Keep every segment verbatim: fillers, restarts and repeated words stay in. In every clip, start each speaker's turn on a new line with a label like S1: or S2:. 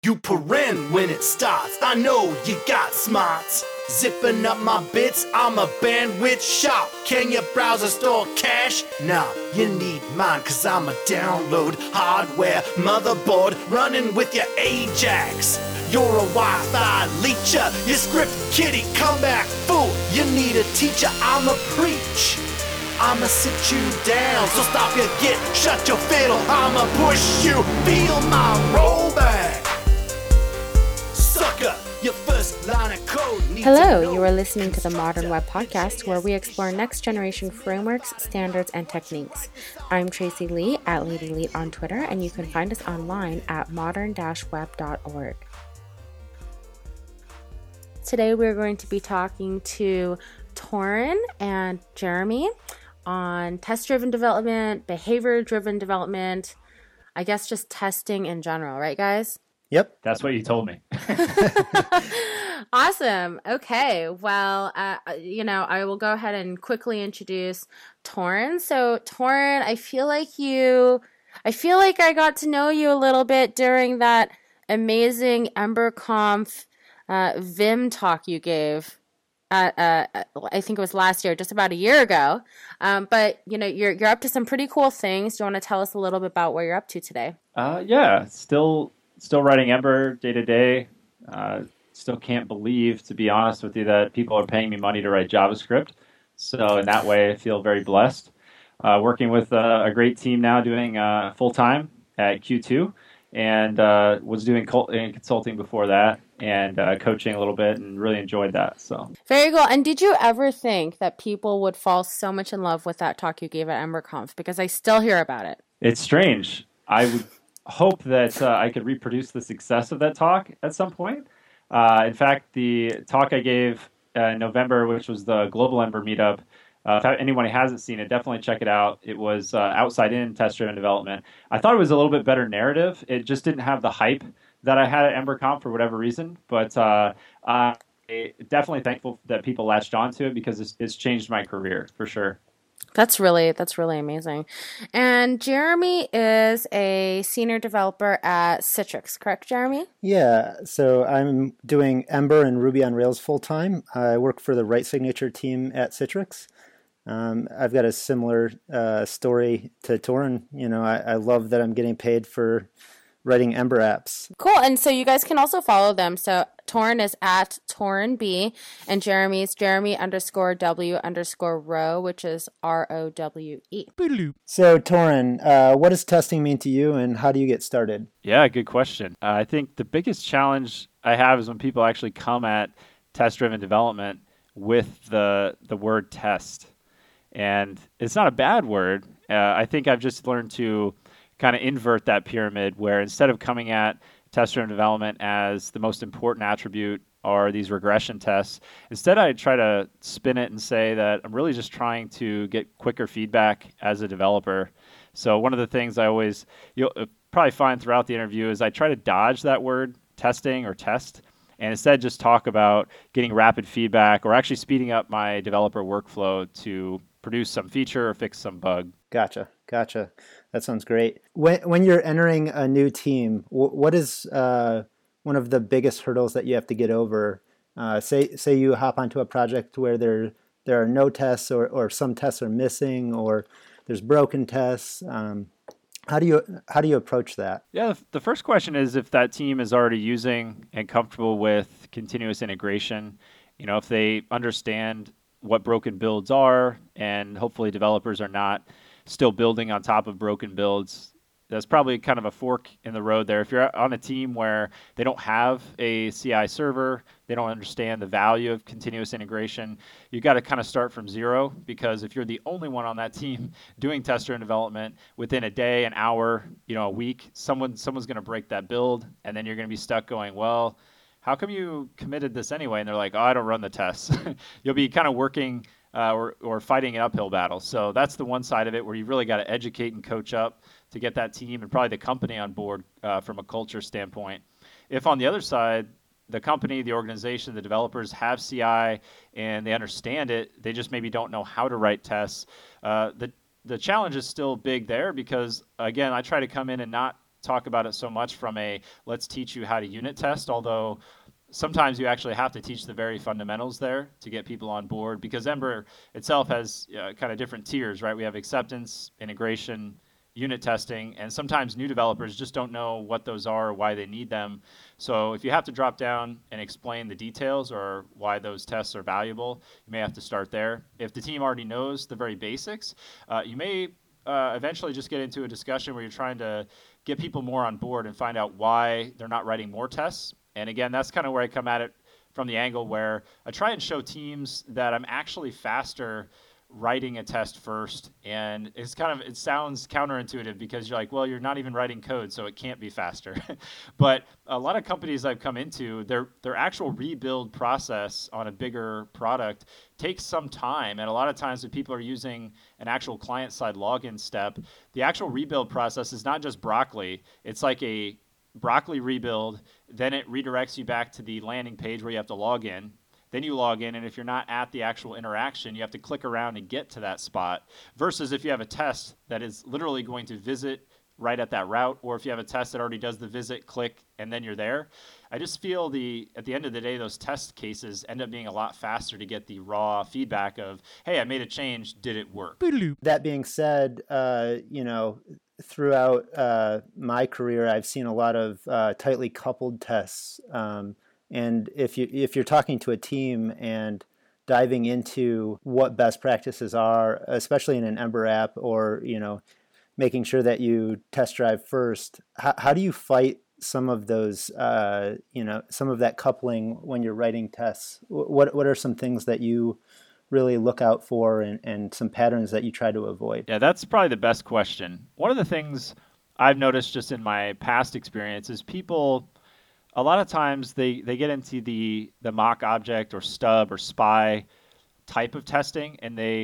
S1: You paren when it starts, I know you got smarts. Zipping up my bits, I'm a bandwidth shop. Can your browser store cache? Nah, you need mine, cause I'm a download hardware motherboard running with your Ajax. You're a Wi-Fi leecher, you script kiddie, come back fool. You need a teacher, I'ma preach. I'ma sit you down, so stop your git, shut your fiddle, I'ma push you, feel my rollback. Sucker, your first line of code needs
S2: Hello,
S1: to know.
S2: you are listening to the Modern Web Podcast, where we explore next-generation frameworks, standards, and techniques. I'm Tracy Lee at Lady Leet on Twitter, and you can find us online at modern dash web dot org. Today we're going to be talking to Torin and Jeremy on test-driven development, behavior-driven development, I guess just testing in general, right guys?
S3: Yep.
S4: That's what you told me.
S2: Awesome. Okay. Well, uh, you know, I will go ahead and quickly introduce Torin. So, Torin, I feel like you, I feel like I got to know you a little bit during that amazing EmberConf uh, Vim talk you gave. At, uh, I think it was last year, just about a year ago. Um, but you know, you're you're up to some pretty cool things. Do you want to tell us a little bit about what you're up to today?
S4: Uh, yeah, still still writing Ember day to day. Uh, Still can't believe, to be honest with you, that people are paying me money to write JavaScript. So in that way, I feel very blessed. Uh, working with uh, a great team now, doing uh, full time at Q two, and uh, was doing consulting before that, and uh, coaching a little bit, and really enjoyed that. So
S2: very cool. And did you ever think that people would fall so much in love with that talk you gave at EmberConf? Because I still hear about it.
S4: It's strange. I would hope that uh, I could reproduce the success of that talk at some point. Uh, in fact, the talk I gave uh, in November, which was the Global Ember Meetup, uh, if anyone hasn't seen it, definitely check it out. It was uh, outside in test-driven development. I thought it was a little bit better narrative. It just didn't have the hype that I had at EmberConf for whatever reason. But uh, I'm definitely thankful that people latched onto it because it's, it's changed my career for sure.
S2: That's really, that's really amazing. And Jeremy is a senior developer at Citrix, correct, Jeremy?
S3: Yeah, so I'm doing Ember and Ruby on Rails full time. I work for the Write Signature team at Citrix. Um, I've got a similar uh, story to Torin. You know, I, I love that I'm getting paid for writing Ember apps.
S2: Cool. And so you guys can also follow them. So Torin is at Torin B, and Jeremy's Jeremy underscore W underscore row, which is R O W E.
S3: So Torin, uh, what does testing mean to you, and how do you get started?
S4: Yeah, good question. Uh, I think the biggest challenge I have is when people actually come at test-driven development with the the word test. And it's not a bad word. Uh, I think I've just learned to kind of invert that pyramid where instead of coming at test-driven development as the most important attribute are these regression tests, instead I try to spin it and say that I'm really just trying to get quicker feedback as a developer. So one of the things I always, you'll probably find throughout the interview is I try to dodge that word testing or test and instead just talk about getting rapid feedback or actually speeding up my developer workflow to produce some feature or fix some bug.
S3: Gotcha, gotcha. That sounds great. When when you're entering a new team, w- what is uh, one of the biggest hurdles that you have to get over? Uh, say say you hop onto a project where there there are no tests, or, or some tests are missing, or there's broken tests. Um, how do you how do you approach that?
S4: Yeah, the first question is if that team is already using and comfortable with continuous integration. You know, if they understand what broken builds are, and hopefully developers are not still building on top of broken builds. That's probably kind of a fork in the road there. If you're on a team where they don't have a C I server, they don't understand the value of continuous integration, you got to kind of start from zero, because if you're the only one on that team doing test-driven development, within a day, an hour, you know, a week, someone someone's going to break that build, and then you're going to be stuck going, well, how come you committed this anyway? And they're like, oh, I don't run the tests. You'll be kind of working uh, or, or fighting an uphill battle. So that's the one side of it where you really got to educate and coach up to get that team and probably the company on board uh, from a culture standpoint. If on the other side, the company, the organization, the developers have C I and they understand it, they just maybe don't know how to write tests. Uh, the, the challenge is still big there because, again, I try to come in and not talk about it so much from a let's teach you how to unit test, although sometimes you actually have to teach the very fundamentals there to get people on board, because Ember itself has uh, kind of different tiers, right? We have acceptance, integration, unit testing, and sometimes new developers just don't know what those are or why they need them. So if you have to drop down and explain the details or why those tests are valuable, you may have to start there. If the team already knows the very basics, uh, you may uh, eventually just get into a discussion where you're trying to get people more on board and find out why they're not writing more tests. And again, that's kind of where I come at it from the angle where I try and show teams that I'm actually faster writing a test first. And it's kind of, it sounds counterintuitive because you're like, well, you're not even writing code, so it can't be faster. But a lot of companies I've come into, their their actual rebuild process on a bigger product takes some time. And a lot of times if people are using an actual client-side login step, the actual rebuild process is not just Broccoli. It's like a Broccoli rebuild, then it redirects you back to the landing page where you have to log in. Then you log in, and if you're not at the actual interaction, you have to click around and get to that spot, versus if you have a test that is literally going to visit right at that route, or if you have a test that already does the visit, click, and then you're there. I just feel the at the end of the day, those test cases end up being a lot faster to get the raw feedback of, hey, I made a change, did it work?
S3: That being said, uh, you know, throughout uh, my career, I've seen a lot of uh, tightly coupled tests. Um, and if you if you're talking to a team and diving into what best practices are, especially in an Ember app, or you know, making sure that you test drive first, how, how do you fight some of those, uh, you know, some of that coupling when you're writing tests? What what are some things that you really look out for, and, and some patterns that you try to avoid?
S4: Yeah, that's probably the best question. One of the things I've noticed just in my past experience is people, a lot of times they, they get into the, the mock object or stub or spy type of testing, and they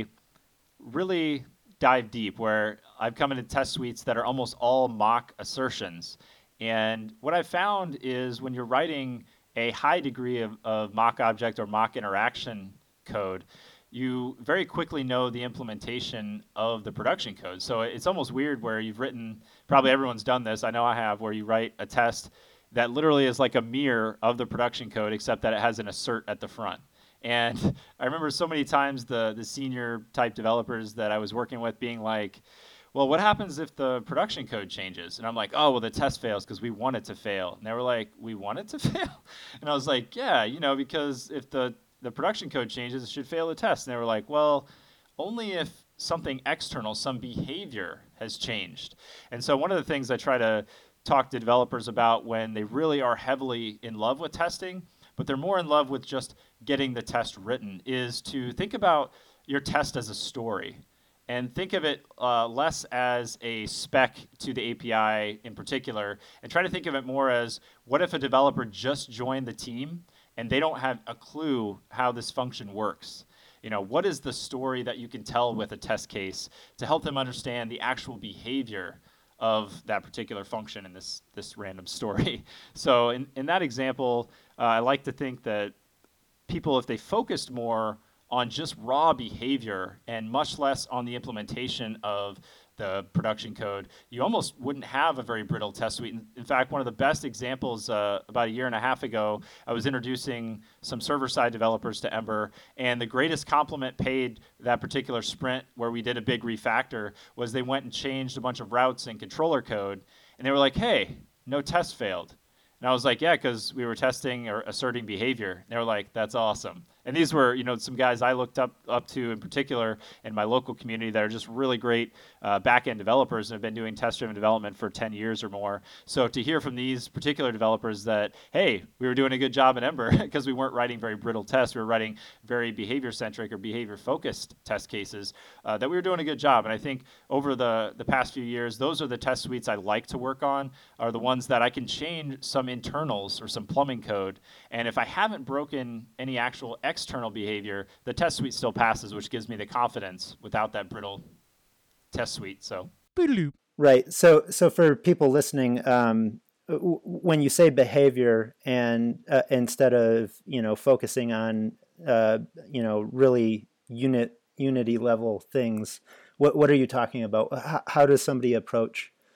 S4: really dive deep, where I've come into test suites that are almost all mock assertions. And what I've found is when you're writing a high degree of, of mock object or mock interaction code, you very quickly know the implementation of the production code. So it's almost weird where you've written, probably everyone's done this, I know I have, where you write a test that literally is like a mirror of the production code, except that it has an assert at the front. And I remember so many times the the senior type developers that I was working with being like, well, what happens if the production code changes? And I'm like, oh, well, the test fails because we want it to fail. And they were like, we want it to fail? And I was like, yeah, you know, because if the the production code changes, it should fail the test. And they were like, well, only if something external, some behavior has changed. And so one of the things I try to talk to developers about when they really are heavily in love with testing, but they're more in love with just getting the test written, is to think about your test as a story. And think of it uh, less as a spec to the A P I in particular, and try to think of it more as, what if a developer just joined the team and they don't have a clue how this function works? You know, what is the story that you can tell with a test case to help them understand the actual behavior of that particular function in this this random story? So in, in that example, uh, I like to think that people, if they focused more on just raw behavior and much less on the implementation of the production code, you almost wouldn't have a very brittle test suite. In, in fact, one of the best examples, uh, about a year and a half ago, I was introducing some server-side developers to Ember, and the greatest compliment paid that particular sprint where we did a big refactor was they went and changed a bunch of routes and controller code, and they were like, hey, no test failed. And I was like, yeah, because we were testing or asserting behavior. And they were like, that's awesome. And these were, you know, some guys I looked up up to in particular in my local community that are just really great uh, back-end developers and have been doing test-driven development for ten years or more. So to hear from these particular developers that, hey, we were doing a good job in Ember because we weren't writing very brittle tests, we were writing very behavior-centric or behavior-focused test cases, uh, that we were doing a good job. And I think over the, the past few years, those are the test suites I like to work on, are the ones that I can change some internals or some plumbing code. And if I haven't broken any actual external behavior, the test suite still passes, which gives me the confidence without that brittle test suite. So,
S3: right. So, so for people listening, um, w- when you say behavior, and uh, instead of you know focusing on uh, you know really unit unity level things, what what are you talking about? How, how does somebody approach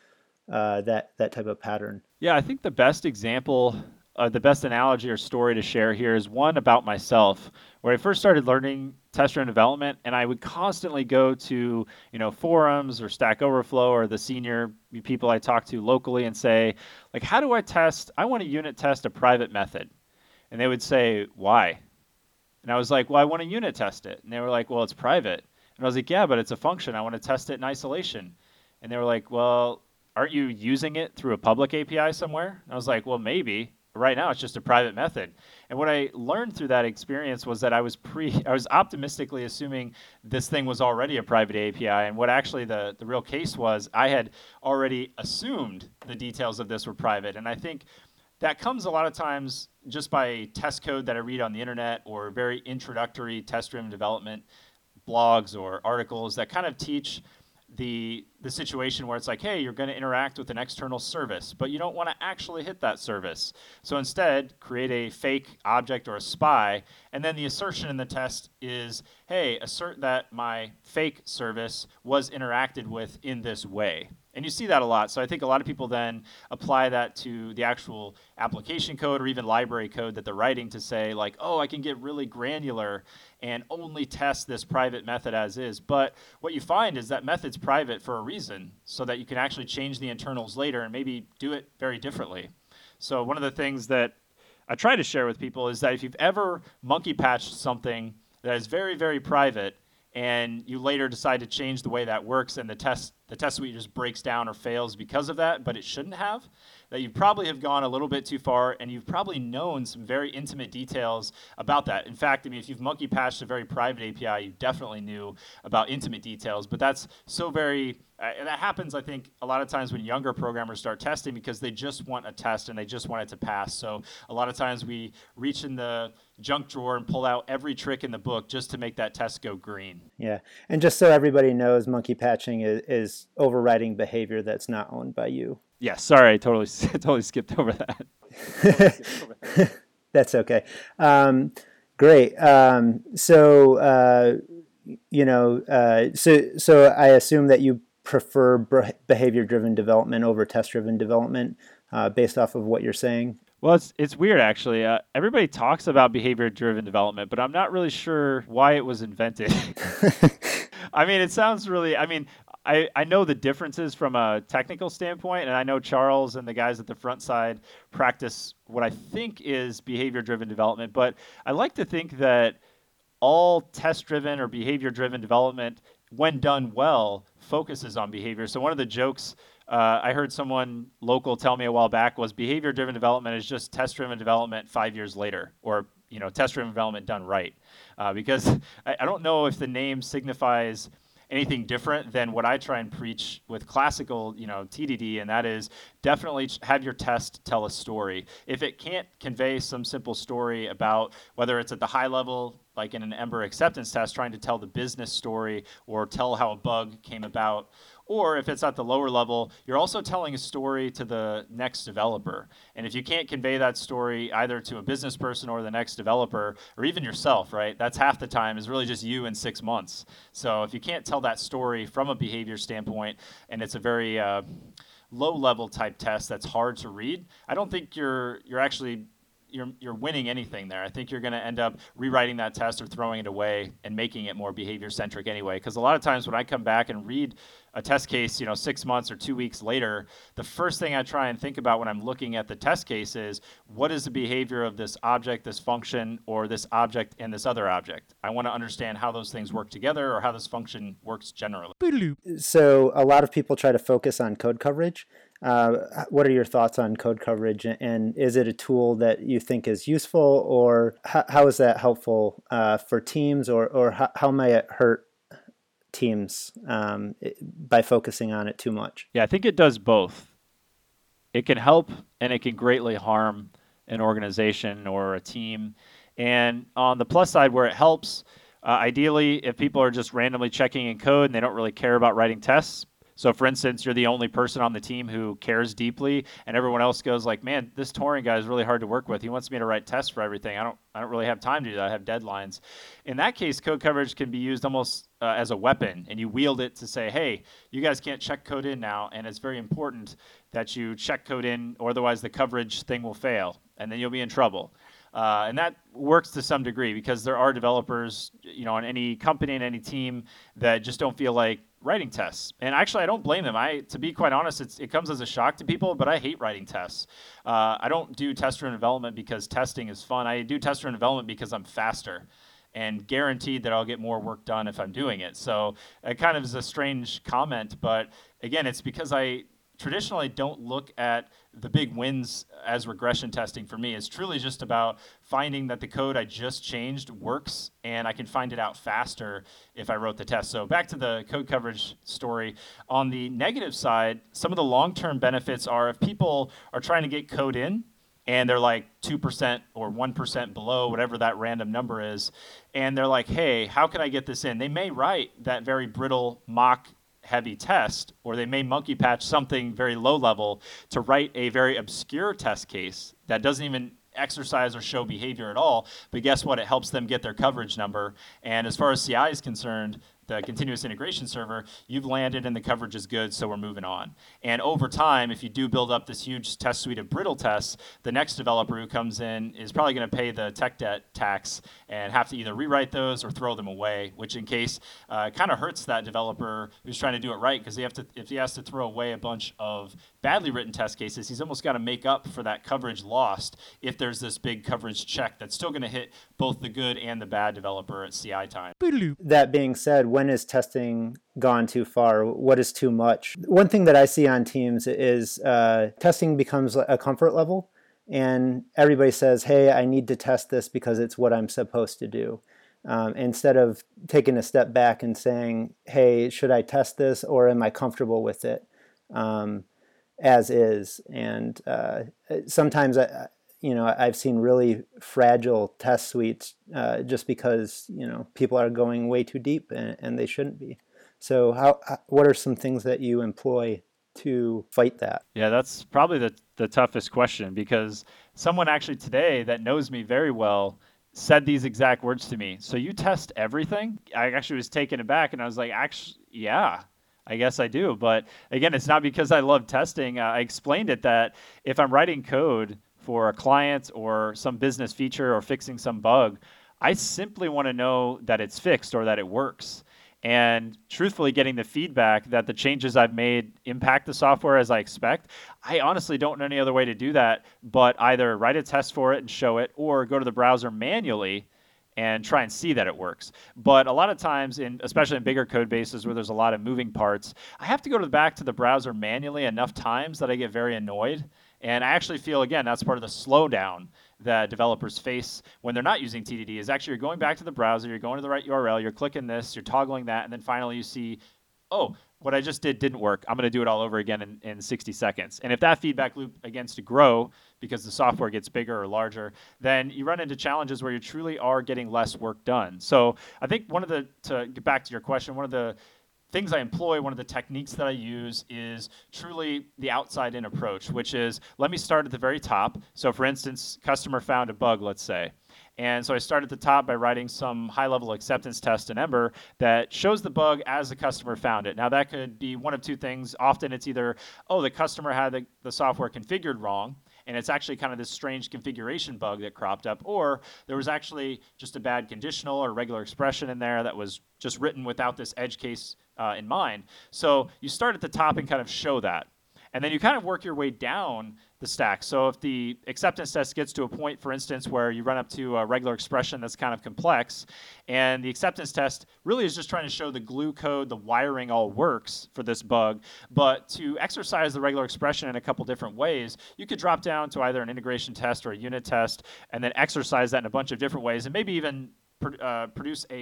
S3: uh, that that type of pattern?
S4: Yeah, I think the best example, uh, the best analogy or story to share here is one about myself, where I first started learning test-driven development, and I would constantly go to, you know, forums or Stack Overflow or the senior people I talk to locally and say, like, how do I test? I want to unit test a private method. And they would say, why? And I was like, well, I want to unit test it. And they were like, well, it's private. And I was like, yeah, but it's a function. I want to test it in isolation. And they were like, well, aren't you using it through a public A P I somewhere? And I was like, well, maybe. Right now, it's just a private method. And what I learned through that experience was that I was pre, I was optimistically assuming this thing was already a private A P I. And what actually the, the real case was, I had already assumed the details of this were private. And I think that comes a lot of times just by test code that I read on the internet or very introductory test-driven development blogs or articles that kind of teach the the situation where it's like, hey, you're going to interact with an external service, but you don't want to actually hit that service. So instead, create a fake object or a spy, and then the assertion in the test is, hey, assert that my fake service was interacted with in this way. And you see that a lot. So I think a lot of people then apply that to the actual application code or even library code that they're writing to say, like, oh, I can get really granular and only test this private method as is. But what you find is that method's private for a reason, so that you can actually change the internals later and maybe do it very differently. So one of the things that I try to share with people is that if you've ever monkey patched something that is very, very private, and you later decide to change the way that works, and the test the test suite just breaks down or fails because of that, but it shouldn't have, that you probably have gone a little bit too far, and you've probably known some very intimate details about that. In fact, I mean, if you've monkey patched a very private A P I, you definitely knew about intimate details, but that's so very, uh, and that happens, I think, a lot of times when younger programmers start testing because they just want a test and they just want it to pass. So a lot of times we reach in the junk drawer and pull out every trick in the book just to make that test go green.
S3: Yeah, and just so everybody knows, monkey patching is, is overriding behavior that's not owned by you.
S4: Yeah, sorry, I totally totally skipped over that. Totally skipped over that.
S3: That's okay. Um, great. Um, so uh, you know, uh, so so I assume that you prefer behavior-driven development over test-driven development, uh, based off of what you're saying.
S4: Well, it's it's weird actually. Uh, everybody talks about behavior-driven development, but I'm not really sure why it was invented. I mean, it sounds really. I mean, I, I know the differences from a technical standpoint, and I know Charles and the guys at the front side practice what I think is behavior-driven development, but I like to think that all test-driven or behavior-driven development, when done well, focuses on behavior. So one of the jokes uh, I heard someone local tell me a while back was behavior-driven development is just test-driven development five years later, or you know, test-driven development done right. Uh, because I, I don't know if the name signifies anything different than what I try and preach with classical, you know, T D D, and that is definitely have your test tell a story. If it can't convey some simple story about whether it's at the high level, like in an Ember acceptance test, trying to tell the business story or tell how a bug came about, or if it's at the lower level, you're also telling a story to the next developer. And if you can't convey that story either to a business person or the next developer, or even yourself, right? That's half the time is really just you in six months. So if you can't tell that story from a behavior standpoint, and it's a very uh, low-level type test that's hard to read, I don't think you're you're actually you're you're winning anything there. I think you're going to end up rewriting that test or throwing it away and making it more behavior-centric anyway. Because a lot of times when I come back and read a test case, you know, six months or two weeks later, the first thing I try and think about when I'm looking at the test case is, what is the behavior of this object, this function, or this object and this other object? I want to understand how those things work together or how this function works generally.
S3: So a lot of people try to focus on code coverage. Uh, what are your thoughts on code coverage, and is it a tool that you think is useful, or how, how is that helpful uh, for teams, or, or how, how may it hurt teams um, by focusing on it too much?
S4: Yeah, I think it does both. It can help and it can greatly harm an organization or a team. And on the plus side, where it helps, uh, ideally, if people are just randomly checking in code and they don't really care about writing tests, So for instance, you're the only person on the team who cares deeply, and everyone else goes like, man, this touring guy is really hard to work with. He wants me to write tests for everything. I don't I don't really have time to do that. I have deadlines. In that case, code coverage can be used almost uh, as a weapon, and you wield it to say, hey, you guys can't check code in now, and it's very important that you check code in, or otherwise the coverage thing will fail, and then you'll be in trouble. Uh, and that works to some degree because there are developers, you know, on any company and any team that just don't feel like writing tests. And actually, I don't blame them. I, to be quite honest, it's, it comes as a shock to people, but I hate writing tests. Uh, I don't do test-driven development because testing is fun. I do test-driven development because I'm faster and guaranteed that I'll get more work done if I'm doing it. So it kind of is a strange comment, but again, it's because I traditionally don't look at the big wins as regression testing for me. It's truly just about finding that the code I just changed works, and I can find it out faster if I wrote the test. So back to the code coverage story. On the negative side, some of the long-term benefits are if people are trying to get code in, and they're like two percent or one percent below, whatever that random number is, and they're like, hey, how can I get this in? They may write that very brittle mock heavy test, or they may monkey patch something very low level to write a very obscure test case that doesn't even exercise or show behavior at all. But guess what? It helps them get their coverage number. And as far as C I is concerned, the continuous integration server, you've landed and the coverage is good, so we're moving on. And over time, if you do build up this huge test suite of brittle tests, the next developer who comes in is probably going to pay the tech debt tax and have to either rewrite those or throw them away, which in case uh, kind of hurts that developer who's trying to do it right, because he have to if he has to throw away a bunch of badly written test cases, he's almost got to make up for that coverage lost if there's this big coverage check that's still going to hit both the good and the bad developer at C I time.
S3: That being said, when is testing gone too far? What is too much? One thing that I see on teams is uh, testing becomes a comfort level, and everybody says, hey, I need to test this because it's what I'm supposed to do. Um, instead of taking a step back and saying, hey, should I test this, or am I comfortable with it um, as is? And uh, sometimes I You know, I've seen really fragile test suites uh, just because, you know, people are going way too deep and, and they shouldn't be. So how, what are some things that you employ to fight that?
S4: Yeah, that's probably the, the toughest question, because someone actually today that knows me very well said these exact words to me. So you test everything? I actually was taken aback and I was like, actually, yeah. I guess I do. But again, it's not because I love testing. Uh, I explained it that if I'm writing code for a client or some business feature or fixing some bug, I simply want to know that it's fixed or that it works. And truthfully, getting the feedback that the changes I've made impact the software as I expect, I honestly don't know any other way to do that but either write a test for it and show it, or go to the browser manually and try and see that it works. But a lot of times, in especially in bigger code bases where there's a lot of moving parts, I have to go to the back to the browser manually enough times that I get very annoyed. And I actually feel, again, that's part of the slowdown that developers face when they're not using T D D, is actually you're going back to the browser, you're going to the right U R L, you're clicking this, you're toggling that, and then finally you see, oh, what I just did didn't work. I'm going to do it all over again in, in sixty seconds. And if that feedback loop begins to grow because the software gets bigger or larger, then you run into challenges where you truly are getting less work done. So I think one of the, to get back to your question, one of the things I employ, one of the techniques that I use is truly the outside-in approach, which is let me start at the very top. So for instance, customer found a bug, let's say. And so I start at the top by writing some high-level acceptance test in Ember that shows the bug as the customer found it. Now that could be one of two things. Often it's either, oh, the customer had the, the software configured wrong, and it's actually kind of this strange configuration bug that cropped up, or there was actually just a bad conditional or regular expression in there that was just written without this edge case uh, in mind. So you start at the top and kind of show that. And then you kind of work your way down the stack. So if the acceptance test gets to a point, for instance, where you run up to a regular expression that's kind of complex, and the acceptance test really is just trying to show the glue code, the wiring all works for this bug, but to exercise the regular expression in a couple different ways, you could drop down to either an integration test or a unit test, and then exercise that in a bunch of different ways, and maybe even pr- uh, produce a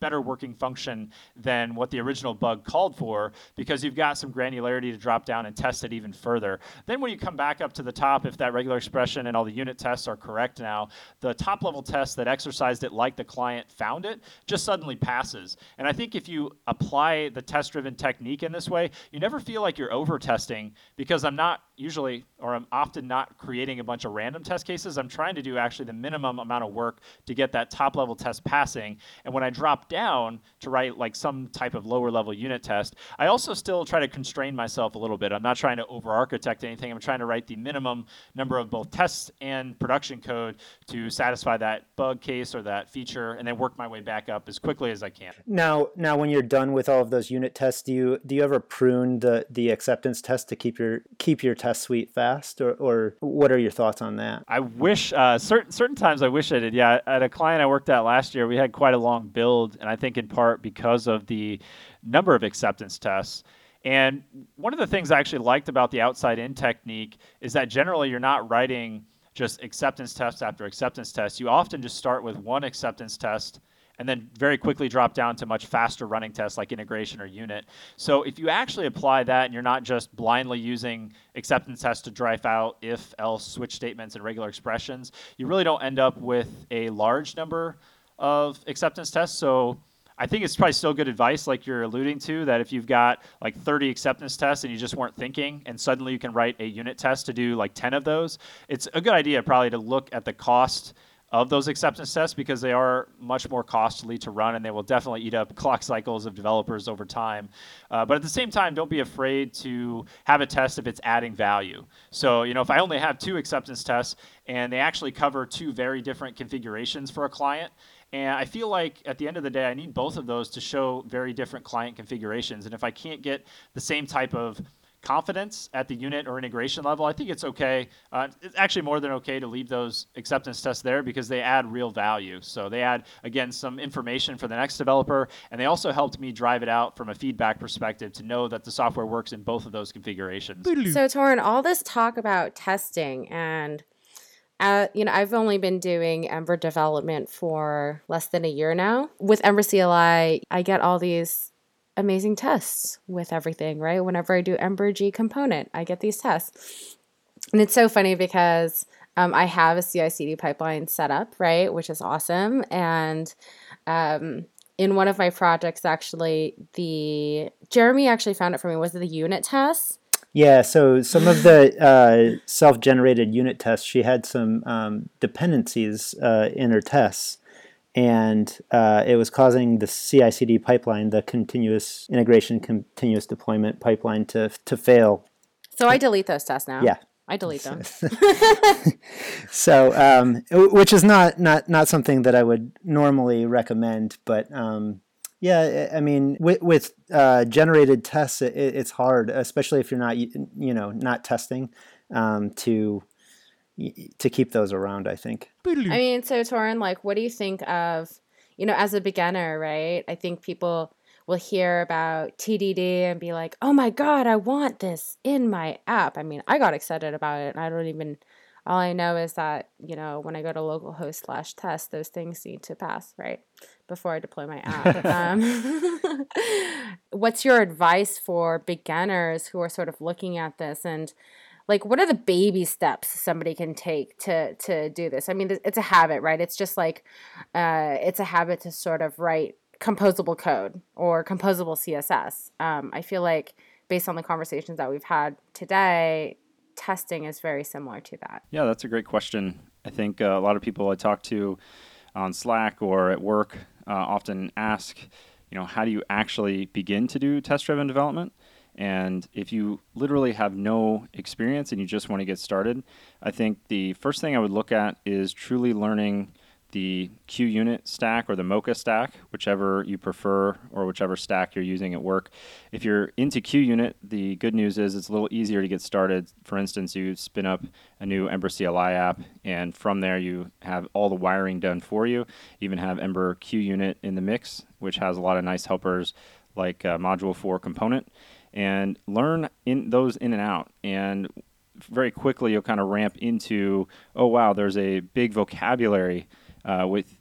S4: better working function than what the original bug called for, because you've got some granularity to drop down and test it even further. Then when you come back up to the top, if that regular expression and all the unit tests are correct now, the top level test that exercised it like the client found it just suddenly passes. And I think if you apply the test-driven technique in this way, you never feel like you're over-testing, because I'm not usually, or I'm often not creating a bunch of random test cases. I'm trying to do actually the minimum amount of work to get that top level test passing. And when I drop down to write like some type of lower level unit test, I also still try to constrain myself a little bit. I'm not trying to over architect anything. I'm trying to write the minimum number of both tests and production code to satisfy that bug case or that feature, and then work my way back up as quickly as I can.
S3: Now, now when you're done with all of those unit tests, do you do you ever prune the, the acceptance test to keep your keep your test suite fast, or, or what are your thoughts on that?
S4: I wish uh, certain certain times I wish I did. Yeah, at a client I worked at last year, we had quite a long build, and I think in part because of the number of acceptance tests. And one of the things I actually liked about the outside-in technique is that generally you're not writing just acceptance test after acceptance test. You often just start with one acceptance test and then very quickly drop down to much faster running tests like integration or unit. So if you actually apply that and you're not just blindly using acceptance tests to drive out if, else, switch statements and regular expressions, you really don't end up with a large number of acceptance tests. So I think it's probably still good advice, like you're alluding to, that if you've got like thirty acceptance tests and you just weren't thinking, and suddenly you can write a unit test to do like ten of those, it's a good idea probably to look at the cost of those acceptance tests, because they are much more costly to run and they will definitely eat up clock cycles of developers over time. Uh, but at the same time, don't be afraid to have a test if it's adding value. So, you know, if I only have two acceptance tests and they actually cover two very different configurations for a client, and I feel like at the end of the day, I need both of those to show very different client configurations. And if I can't get the same type of confidence at the unit or integration level, I think it's okay. Uh, it's actually more than okay to leave those acceptance tests there, because they add real value. So they add, again, some information for the next developer, and they also helped me drive it out from a feedback perspective to know that the software works in both of those configurations.
S2: So, Torin, all this talk about testing, and uh, you know, I've only been doing Ember development for less than a year now. With Ember C L I, I get all these amazing tests with everything, right? Whenever I do Ember G component, I get these tests. And it's so funny because um, I have a C I C D pipeline set up, right? Which is awesome. And um, in one of my projects, actually, the Jeremy actually found it for me. Was it the unit tests?
S3: Yeah, so some of the uh, self-generated unit tests, she had some um, dependencies uh, in her tests, and uh, it was causing the C I C D pipeline, the continuous integration, continuous deployment pipeline, to to fail.
S2: So I delete those tests now.
S3: Yeah,
S2: I delete them.
S3: So, um, which is not, not not something that I would normally recommend, but um, yeah, I mean, with, with uh, generated tests, it, it's hard, especially if you're not, you know, not testing, um, to to keep those around, I think.
S2: I mean, so Torin, like, what do you think of, you know, as a beginner, right? I think people will hear about T D D and be like, oh my God, I want this in my app. I mean, I got excited about it, and I don't even, all I know is that, you know, when I go to localhost slash test, those things need to pass, right? Before I deploy my app. um, what's your advice for beginners who are sort of looking at this, and like, what are the baby steps somebody can take to to do this? I mean, it's a habit, right? It's just like, uh, it's a habit to sort of write composable code or composable C S S. Um, I feel like based on the conversations that we've had today, testing is very similar to that.
S4: Yeah, that's a great question. I think uh, a lot of people I talk to on Slack or at work uh, often ask, you know, how do you actually begin to do test-driven development? And if you literally have no experience and you just want to get started, I think the first thing I would look at is truly learning the QUnit stack or the Mocha stack, whichever you prefer or whichever stack you're using at work. If you're into QUnit, the good news is it's a little easier to get started. For instance, you spin up a new Ember C L I app, and from there you have all the wiring done for you. You even have Ember QUnit in the mix, which has a lot of nice helpers like uh, Module four component. And learn in those in and out. And very quickly, you'll kind of ramp into, oh, wow, there's a big vocabulary uh, with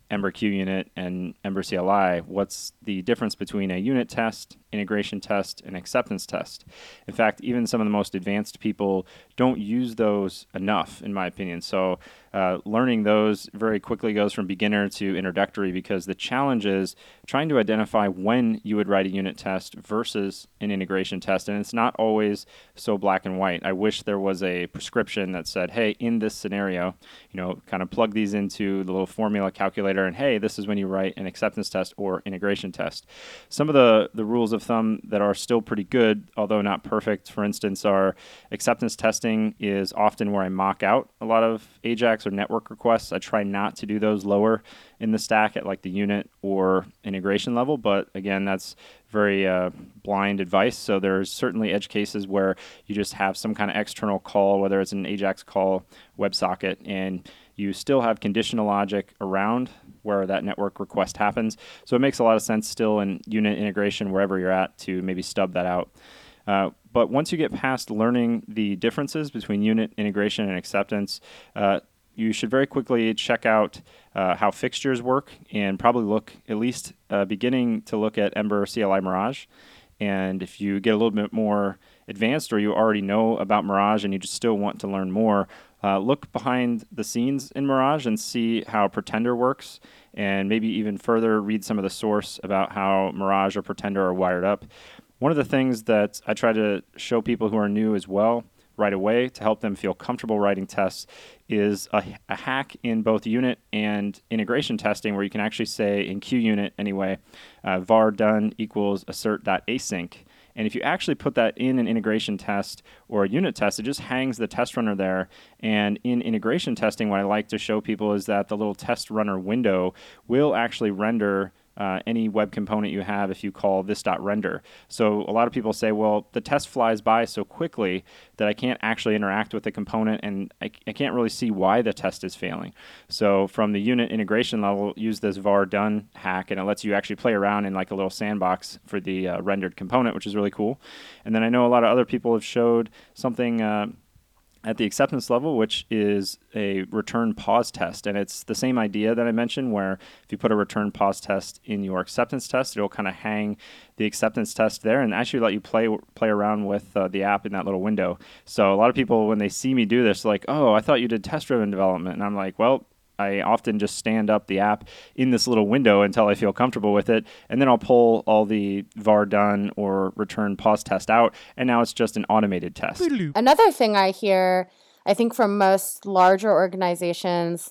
S4: Ember QUnit and Ember C L I, what's the difference between a unit test, integration test, and acceptance test? In fact, even some of the most advanced people don't use those enough, in my opinion. So uh, learning those very quickly goes from beginner to introductory, because the challenge is trying to identify when you would write a unit test versus an integration test. And it's not always so black and white. I wish there was a prescription that said, hey, in this scenario, you know, kind of plug these into the little formula calculator, and hey, this is when you write an acceptance test or integration test. Some of the, the rules of thumb that are still pretty good, although not perfect, for instance, are acceptance testing is often where I mock out a lot of AJAX or network requests. I try not to do those lower in the stack at like the unit or integration level, but again, that's very uh, blind advice. So there's certainly edge cases where you just have some kind of external call, whether it's an AJAX call, WebSocket, and you still have conditional logic around where that network request happens. So it makes a lot of sense still in unit integration, wherever you're at, to maybe stub that out. Uh, but once you get past learning the differences between unit integration and acceptance, uh, you should very quickly check out uh, how fixtures work, and probably look, at least uh, beginning to look at Ember C L I Mirage. And if you get a little bit more advanced, or you already know about Mirage and you just still want to learn more, uh, look behind the scenes in Mirage and see how Pretender works, and maybe even further read some of the source about how Mirage or Pretender are wired up. One of the things that I try to show people who are new as well right away to help them feel comfortable writing tests is a, a hack in both unit and integration testing, where you can actually say in QUnit anyway, uh, var done equals assert.async. And if you actually put that in an integration test or a unit test, it just hangs the test runner there. And in integration testing, what I like to show people is that the little test runner window will actually render Uh, any web component you have if you call this.render. So a lot of people say, well, the test flies by so quickly that I can't actually interact with the component, and I, I can't really see why the test is failing. So from the unit integration level, use this var done hack, and it lets you actually play around in like a little sandbox for the uh, rendered component, which is really cool. And then I know a lot of other people have showed something uh, at the acceptance level, which is a return pause test. And it's the same idea that I mentioned, where if you put a return pause test in your acceptance test, it'll kind of hang the acceptance test there and actually let you play play around with uh, the app in that little window. So a lot of people, when they see me do this, like, oh, I thought you did test-driven development. And I'm like, well, I often just stand up the app in this little window until I feel comfortable with it, and then I'll pull all the var done or return pause test out, and now it's just an automated test.
S2: Another thing I hear, I think from most larger organizations,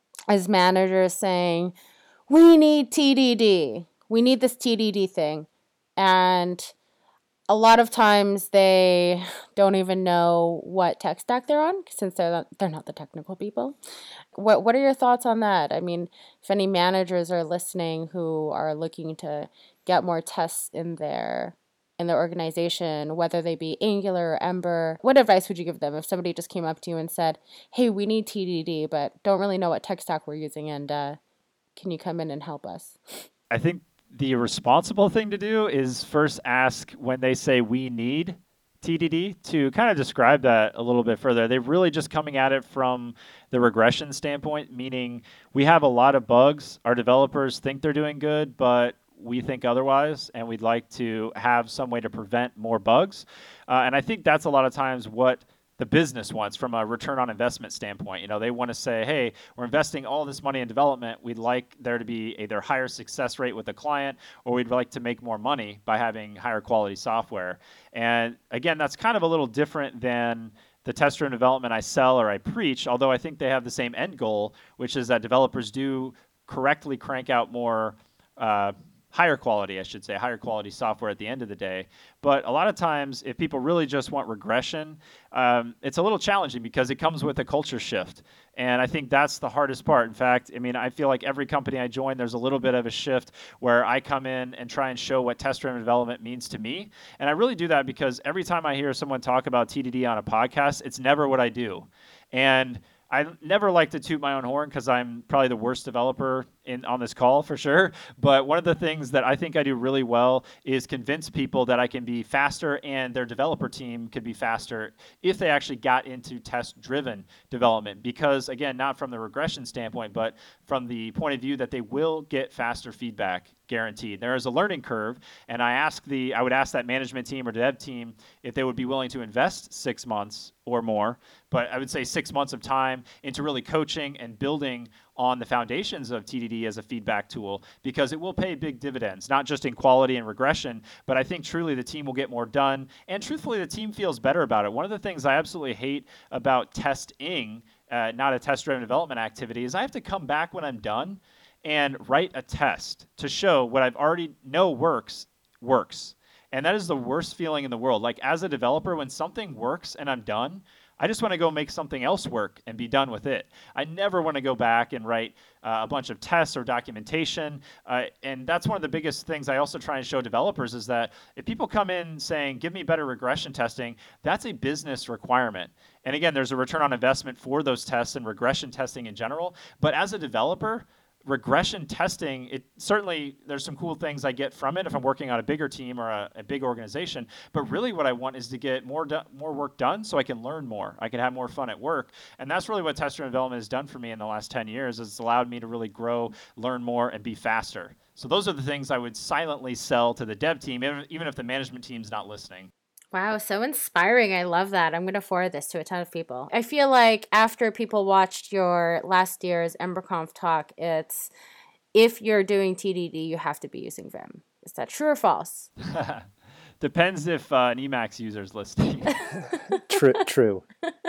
S2: is managers saying, we need T D D. We need this T D D thing. And a lot of times they don't even know what tech stack they're on, since they're not, they're not the technical people. What what are your thoughts on that? I mean, if any managers are listening who are looking to get more tests in their in their organization, whether they be Angular or Ember, what advice would you give them if somebody just came up to you and said, hey, we need T D D, but don't really know what tech stack we're using, and uh, can you come in and help us?
S4: I think the responsible thing to do is first ask, when they say we need T D D, to kind of describe that a little bit further. They're really just coming at it from the regression standpoint, meaning we have a lot of bugs. Our developers think they're doing good, but we think otherwise, and we'd like to have some way to prevent more bugs. Uh, and I think that's a lot of times what the business wants from a return on investment standpoint. You know, they want to say, hey, we're investing all this money in development. We'd like there to be either higher success rate with the client, or we'd like to make more money by having higher quality software. And again, that's kind of a little different than the test-driven development I sell or I preach, although I think they have the same end goal, which is that developers do correctly crank out more uh, higher quality, I should say, higher quality software at the end of the day. But a lot of times, if people really just want regression, um, it's a little challenging because it comes with a culture shift. And I think that's the hardest part. In fact, I mean, I feel like every company I join, there's a little bit of a shift where I come in and try and show what test-driven development means to me. And I really do that because every time I hear someone talk about T D D on a podcast, it's never what I do. And I never like to toot my own horn because I'm probably the worst developer in on this call for sure. But one of the things that I think I do really well is convince people that I can be faster and their developer team could be faster if they actually got into test-driven development. Because again, not from the regression standpoint, but from the point of view that they will get faster feedback, guaranteed. There is a learning curve, and I ask the I would ask that management team or dev team if they would be willing to invest six months or more, but I would say six months of time into really coaching and building on the foundations of T D D as a feedback tool, because it will pay big dividends, not just in quality and regression, but I think truly the team will get more done, and truthfully the team feels better about it. One of the things I absolutely hate about testing, uh, not a test-driven development activity, is I have to come back when I'm done and write a test to show what I've already know works, works. And that is the worst feeling in the world. Like as a developer, when something works and I'm done, I just want to go make something else work and be done with it. I never want to go back and write uh, a bunch of tests or documentation. Uh, and that's one of the biggest things I also try and show developers is that if people come in saying, give me better regression testing, that's a business requirement. And again, there's a return on investment for those tests and regression testing in general. But as a developer, regression testing, it certainly there's some cool things I get from it if I'm working on a bigger team or a, a big organization. But really what I want is to get more do- more work done so I can learn more. I can have more fun at work. And that's really what test-driven development has done for me in the last ten years. It's allowed me to really grow, learn more, and be faster. So those are the things I would silently sell to the dev team, even, even if the management team's not listening.
S2: Wow, so inspiring. I love that. I'm going to forward this to a ton of people. I feel like after people watched your last year's EmberConf talk, it's if you're doing T D D, you have to be using Vim. Is that true or false?
S4: Depends if uh, an Emacs user is listening.
S3: True. True.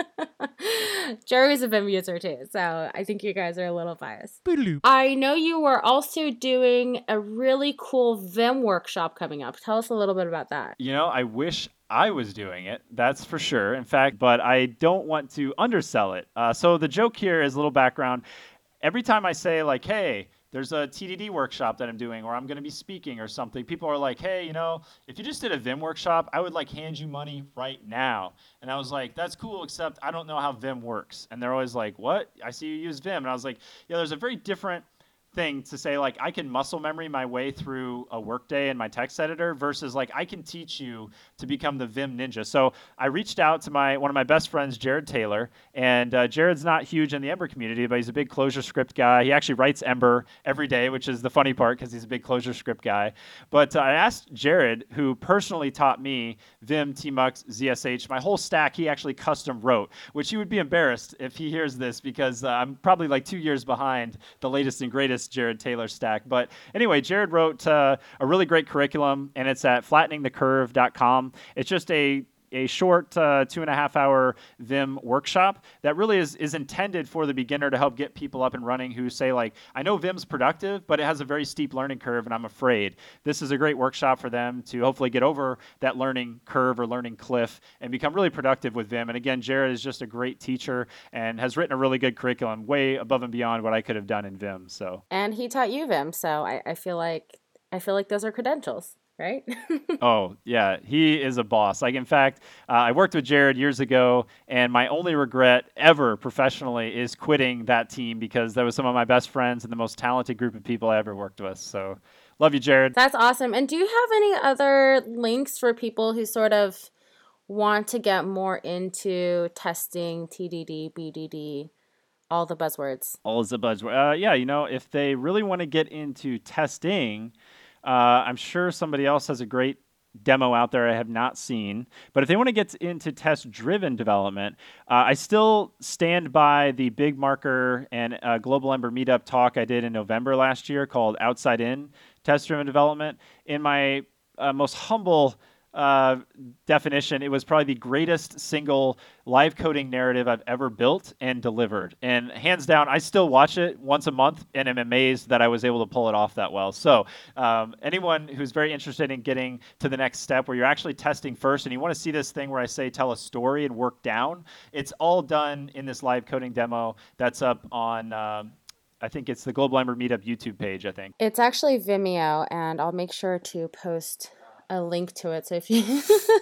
S2: Jerry's a Vim user too, so I think you guys are a little biased. I know you were also doing a really cool Vim workshop coming up. Tell us a little bit about that.
S4: You know, I wish I was doing it, that's for sure. In fact, but I don't want to undersell it. Uh, so the joke here is a little background. Every time I say like, hey, there's a T D D workshop that I'm doing, or I'm going to be speaking or something, people are like, hey, you know, if you just did a Vim workshop, I would like hand you money right now. And I was like, that's cool, except I don't know how Vim works. And they're always like, what? I see you use Vim. And I was like, yeah, there's a very different thing to say, like, I can muscle memory my way through a workday in my text editor versus like I can teach you to become the Vim ninja. So I reached out to my one of my best friends, Jared Taylor, and uh, Jared's not huge in the Ember community, but he's a big ClojureScript guy. He actually writes Ember every day, which is the funny part because he's a big ClojureScript guy. But uh, I asked Jared, who personally taught me Vim, Tmux, Z S H, my whole stack he actually custom wrote, which he would be embarrassed if he hears this because uh, I'm probably like two years behind the latest and greatest Jared Taylor stack. But anyway, Jared wrote uh, a really great curriculum, and it's at flattening the curve dot com. It's just a a short uh, two and a half hour Vim workshop that really is, is intended for the beginner to help get people up and running who say like, I know Vim's productive, but it has a very steep learning curve and I'm afraid. This is a great workshop for them to hopefully get over that learning curve or learning cliff and become really productive with Vim. And again, Jared is just a great teacher and has written a really good curriculum way above and beyond what I could have done in Vim. So,
S2: and he taught you Vim, so I, I feel like I feel like those are credentials. Right?
S4: Oh, yeah. He is a boss. Like, in fact, uh, I worked with Jared years ago, and my only regret ever professionally is quitting that team because that was some of my best friends and the most talented group of people I ever worked with. So, love you, Jared.
S2: That's awesome. And do you have any other links for people who sort of want to get more into testing, T D D, B D D, all the buzzwords?
S4: All the buzzwords. Uh, yeah, you know, if they really want to get into testing, Uh, I'm sure somebody else has a great demo out there I have not seen. But if they want to get into test-driven development, uh, I still stand by the Big Marker and uh, Global Ember Meetup talk I did in November last year called Outside In Test-Driven Development. In my uh, most humble uh, definition, it was probably the greatest single live coding narrative I've ever built and delivered. And hands down, I still watch it once a month and am amazed that I was able to pull it off that well. So um, anyone who's very interested in getting to the next step where you're actually testing first and you want to see this thing where I say tell a story and work down, it's all done in this live coding demo that's up on um, I think it's the Global Ember Meetup YouTube page, I think.
S2: It's actually Vimeo, and I'll make sure to post a link to it. So if you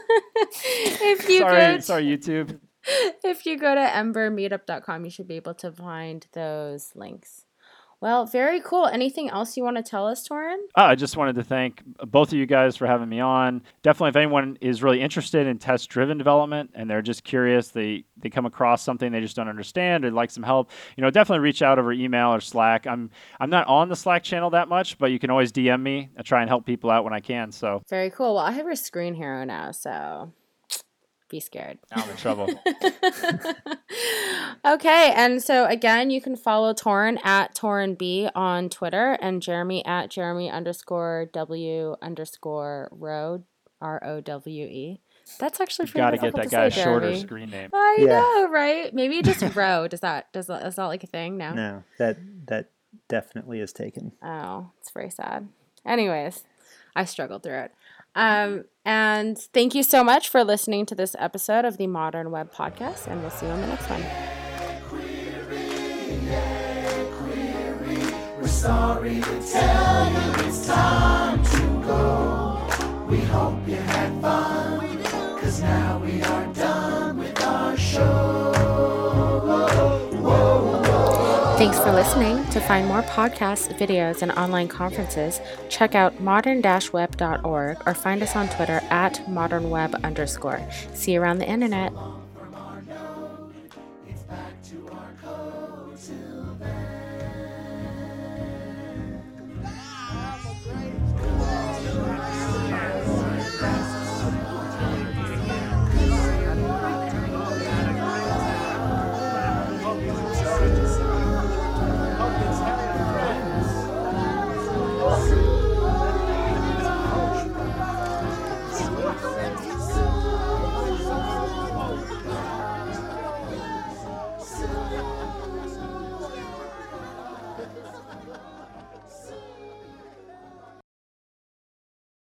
S2: if you
S4: sorry,
S2: go to,
S4: sorry, YouTube.
S2: If you go to ember meetup dot com, you should be able to find those links. Well, very cool. Anything else you want to tell us, Torin?
S4: Oh, I just wanted to thank both of you guys for having me on. Definitely, if anyone is really interested in test-driven development and they're just curious, they they come across something they just don't understand or like some help, you know, definitely reach out over email or Slack. I'm I'm not on the Slack channel that much, but you can always D M me. I try and help people out when I can. So
S2: very cool. Well, I have your screen hero now, so be scared.
S4: Now I'm in trouble.
S2: Okay, and so again, you can follow Torin at Torin B on Twitter and Jeremy at Jeremy underscore W underscore Rowe, R O W E. That's actually pretty
S4: Got to get that guy a shorter
S2: Jeremy.
S4: screen name.
S2: I
S3: Yeah.
S2: know, right? Maybe just Rowe. Does that does that is that like a thing? No.
S3: No, that that definitely is taken.
S2: Oh, it's very sad. Anyways, I struggled through it. Um, and thank you so much for listening to this episode of the Modern Web Podcast, and we'll see you on the next one.
S1: We're sorry to tell you it's time to go. We hope you had fun, cause now we are done with our show.
S2: Thanks for listening. To find more podcasts, videos, and online conferences, check out modern dash web dot org or find us on Twitter at modernweb underscore. See you around the internet.